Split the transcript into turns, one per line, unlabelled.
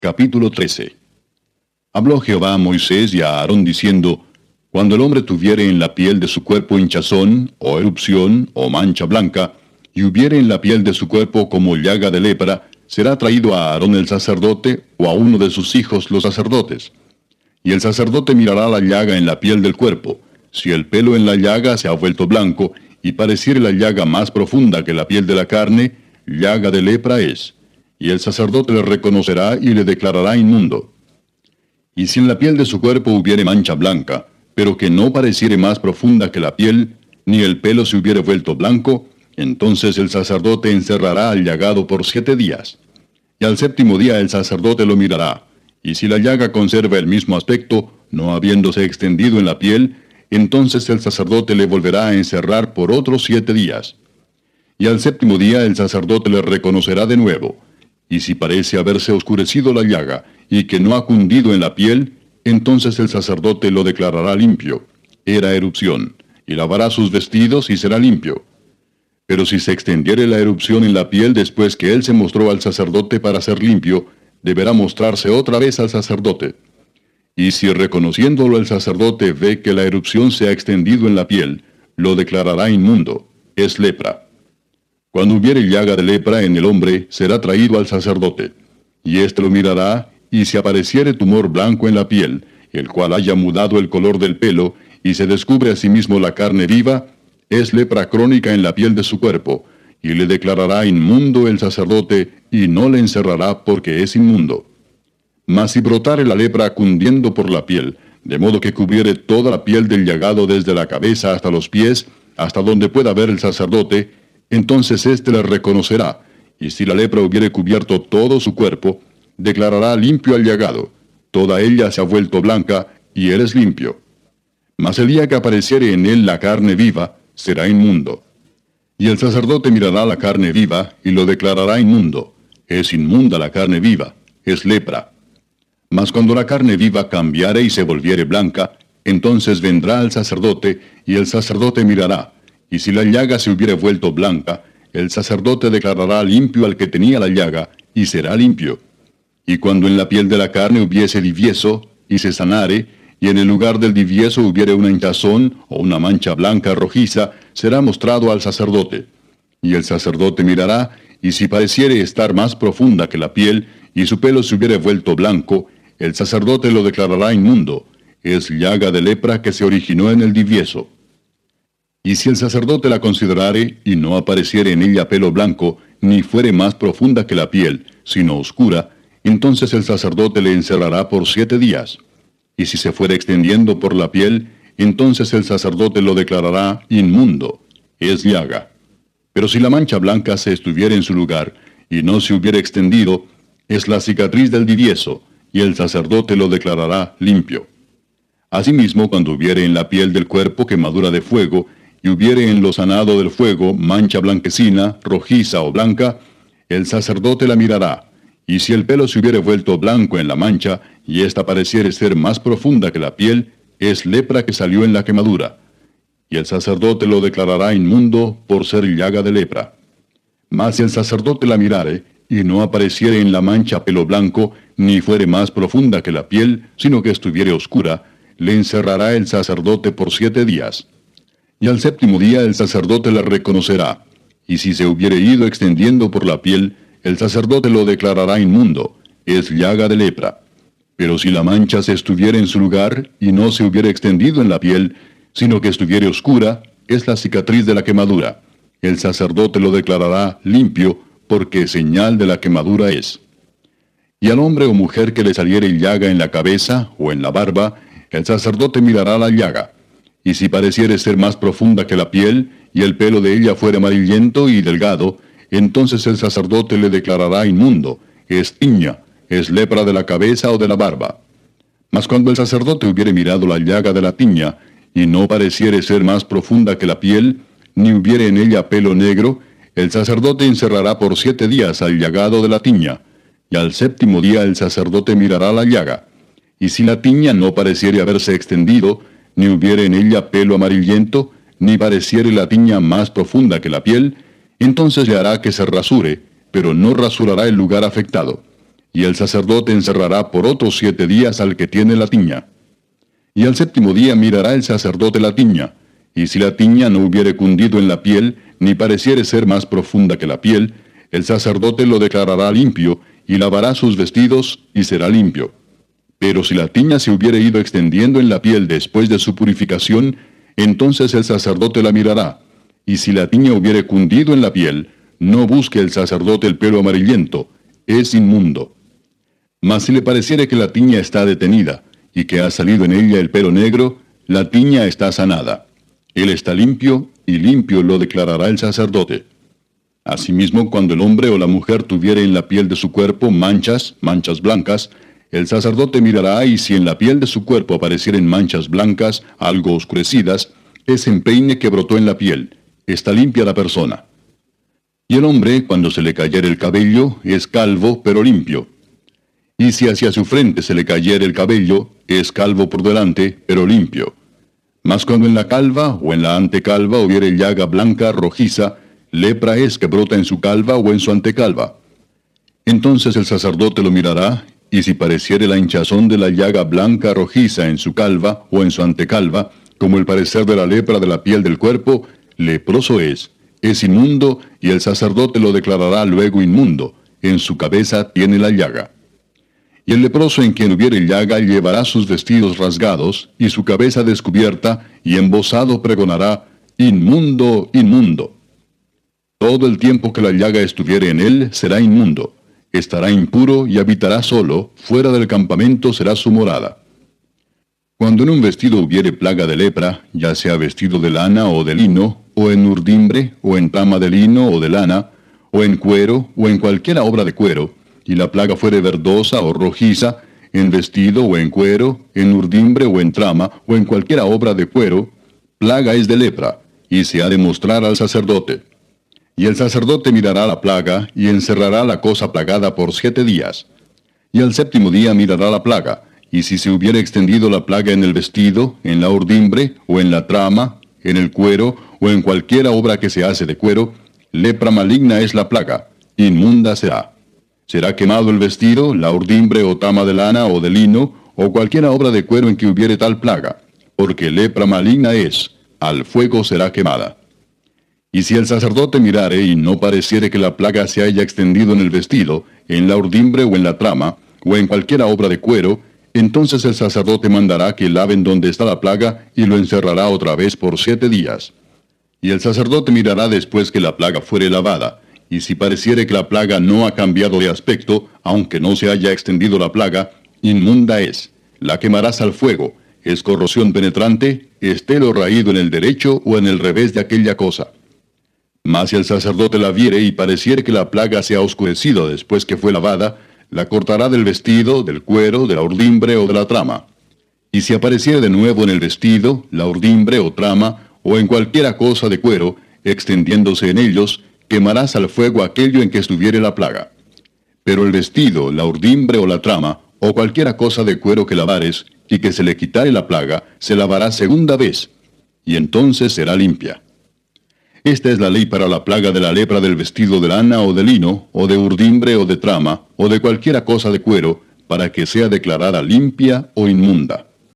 Capítulo 13. Habló Jehová a Moisés y a Aarón diciendo, Cuando el hombre tuviere en la piel de su cuerpo hinchazón, o erupción, o mancha blanca, y hubiere en la piel de su cuerpo como llaga de lepra, será traído a Aarón el sacerdote, o a uno de sus hijos los sacerdotes. Y el sacerdote mirará la llaga en la piel del cuerpo. Si el pelo en la llaga se ha vuelto blanco, y pareciere la llaga más profunda que la piel de la carne, llaga de lepra es. Y el sacerdote le reconocerá y le declarará inmundo. Y si en la piel de su cuerpo hubiere mancha blanca, pero que no pareciere más profunda que la piel, ni el pelo se hubiere vuelto blanco, entonces el sacerdote encerrará al llagado por 7 días. Y al 7º día el sacerdote lo mirará, y si la llaga conserva el mismo aspecto, no habiéndose extendido en la piel, entonces el sacerdote le volverá a encerrar por otros 7 días. Y al 7º día el sacerdote le reconocerá de nuevo, y si parece haberse oscurecido la llaga, y que no ha cundido en la piel, entonces el sacerdote lo declarará limpio. Era erupción, y lavará sus vestidos y será limpio. Pero si se extendiere la erupción en la piel después que él se mostró al sacerdote para ser limpio, deberá mostrarse otra vez al sacerdote. Y si reconociéndolo el sacerdote ve que la erupción se ha extendido en la piel, lo declarará inmundo, es lepra. Cuando hubiere llaga de lepra en el hombre, será traído al sacerdote. Y éste lo mirará, y si apareciere tumor blanco en la piel, el cual haya mudado el color del pelo, y se descubre asimismo la carne viva, es lepra crónica en la piel de su cuerpo, y le declarará inmundo el sacerdote, y no le encerrará porque es inmundo. Mas si brotare la lepra cundiendo por la piel, de modo que cubriere toda la piel del llagado desde la cabeza hasta los pies, hasta donde pueda ver el sacerdote, entonces éste le reconocerá, y si la lepra hubiere cubierto todo su cuerpo, declarará limpio al llagado. Toda ella se ha vuelto blanca, y él es limpio. Mas el día que apareciere en él la carne viva, será inmundo. Y el sacerdote mirará la carne viva, y lo declarará inmundo. Es inmunda la carne viva, es lepra. Mas cuando la carne viva cambiare y se volviere blanca, entonces vendrá al sacerdote, y el sacerdote mirará, y si la llaga se hubiere vuelto blanca, el sacerdote declarará limpio al que tenía la llaga, y será limpio. Y cuando en la piel de la carne hubiese divieso, y se sanare, y en el lugar del divieso hubiere una hinchazón, o una mancha blanca rojiza, será mostrado al sacerdote. Y el sacerdote mirará, y si pareciere estar más profunda que la piel, y su pelo se hubiere vuelto blanco, el sacerdote lo declarará inmundo. Es llaga de lepra que se originó en el divieso. Y si el sacerdote la considerare, y no apareciere en ella pelo blanco, ni fuere más profunda que la piel, sino oscura, entonces el sacerdote le encerrará por 7 días. Y si se fuere extendiendo por la piel, entonces el sacerdote lo declarará inmundo, es llaga. Pero si la mancha blanca se estuviera en su lugar, y no se hubiera extendido, es la cicatriz del divieso, y el sacerdote lo declarará limpio. Asimismo, cuando hubiere en la piel del cuerpo quemadura de fuego, y hubiere en lo sanado del fuego mancha blanquecina, rojiza o blanca, el sacerdote la mirará, y si el pelo se hubiere vuelto blanco en la mancha, y ésta pareciere ser más profunda que la piel, es lepra que salió en la quemadura. Y el sacerdote lo declarará inmundo por ser llaga de lepra. Mas si el sacerdote la mirare, y no apareciere en la mancha pelo blanco, ni fuere más profunda que la piel, sino que estuviere oscura, le encerrará el sacerdote por 7 días. Y al 7º día el sacerdote la reconocerá, y si se hubiere ido extendiendo por la piel, el sacerdote lo declarará inmundo, es llaga de lepra. Pero si la mancha se estuviera en su lugar, y no se hubiera extendido en la piel, sino que estuviere oscura, es la cicatriz de la quemadura. El sacerdote lo declarará limpio, porque señal de la quemadura es. Y al hombre o mujer que le saliere llaga en la cabeza, o en la barba, el sacerdote mirará la llaga. Y si pareciere ser más profunda que la piel, y el pelo de ella fuere amarillento y delgado, entonces el sacerdote le declarará inmundo, es tiña, es lepra de la cabeza o de la barba. Mas cuando el sacerdote hubiere mirado la llaga de la tiña, y no pareciere ser más profunda que la piel, ni hubiere en ella pelo negro, el sacerdote encerrará por 7 días al llagado de la tiña, y al 7º día el sacerdote mirará la llaga. Y si la tiña no pareciere haberse extendido, ni hubiere en ella pelo amarillento, ni pareciere la tiña más profunda que la piel, entonces le hará que se rasure, pero no rasurará el lugar afectado. y el sacerdote encerrará por otros 7 días al que tiene la tiña. Y al 7º día mirará el sacerdote la tiña, y si la tiña no hubiere cundido en la piel, ni pareciere ser más profunda que la piel, el sacerdote lo declarará limpio, y lavará sus vestidos, y será limpio. Pero si la tiña se hubiere ido extendiendo en la piel después de su purificación, entonces el sacerdote la mirará, y si la tiña hubiere cundido en la piel, no busque el sacerdote el pelo amarillento, es inmundo. Mas si le pareciere que la tiña está detenida, y que ha salido en ella el pelo negro, la tiña está sanada. Él está limpio, y limpio lo declarará el sacerdote. Asimismo, cuando el hombre o la mujer tuviere en la piel de su cuerpo manchas blancas, el sacerdote mirará, y si en la piel de su cuerpo aparecieren manchas blancas, algo oscurecidas, es empeine que brotó en la piel, está limpia la persona. Y el hombre, cuando se le cayere el cabello, es calvo, pero limpio. Y si hacia su frente se le cayere el cabello, es calvo por delante, pero limpio. Mas cuando en la calva o en la antecalva hubiere llaga blanca rojiza, lepra es que brota en su calva o en su antecalva. Entonces el sacerdote lo mirará, y si pareciere la hinchazón de la llaga blanca rojiza en su calva o en su antecalva, como el parecer de la lepra de la piel del cuerpo, leproso es inmundo, y el sacerdote lo declarará luego inmundo, en su cabeza tiene la llaga. Y el leproso en quien hubiere llaga llevará sus vestidos rasgados, y su cabeza descubierta, y embozado pregonará, inmundo, inmundo. Todo el tiempo que la llaga estuviere en él, será inmundo. Estará impuro y habitará solo, fuera del campamento será su morada. Cuando en un vestido hubiere plaga de lepra, ya sea vestido de lana o de lino, o en urdimbre, o en trama de lino o de lana, o en cuero, o en cualquiera obra de cuero, y la plaga fuere verdosa o rojiza, en vestido o en cuero, en urdimbre o en trama, o en cualquiera obra de cuero, plaga es de lepra, y se ha de mostrar al sacerdote. Y el sacerdote mirará la plaga, y encerrará la cosa plagada por 7 días. Y al 7º día mirará la plaga, y si se hubiere extendido la plaga en el vestido, en la urdimbre, o en la trama, en el cuero, o en cualquiera obra que se hace de cuero, lepra maligna es la plaga, inmunda será. Será quemado el vestido, la urdimbre o trama de lana o de lino, o cualquiera obra de cuero en que hubiere tal plaga, porque lepra maligna es, al fuego será quemada. Y si el sacerdote mirare y no pareciere que la plaga se haya extendido en el vestido, en la urdimbre o en la trama, o en cualquiera obra de cuero, entonces el sacerdote mandará que laven donde está la plaga y lo encerrará otra vez por 7 días. Y el sacerdote mirará después que la plaga fuere lavada, y si pareciere que la plaga no ha cambiado de aspecto, aunque no se haya extendido la plaga, inmunda es, la quemarás al fuego, es corrosión penetrante, esté lo raído en el derecho o en el revés de aquella cosa. Mas si el sacerdote la viere y pareciere que la plaga se ha oscurecido después que fue lavada, la cortará del vestido, del cuero, de la urdimbre o de la trama. Y si apareciere de nuevo en el vestido, la urdimbre o trama, o en cualquiera cosa de cuero, extendiéndose en ellos, quemarás al fuego aquello en que estuviere la plaga. Pero el vestido, la urdimbre o la trama, o cualquiera cosa de cuero que lavares, y que se le quitare la plaga, se lavará segunda vez, y entonces será limpia. Esta es la ley para la plaga de la lepra del vestido de lana o de lino, o de urdimbre o de trama, o de cualquiera cosa de cuero, para que sea declarada limpia o inmunda.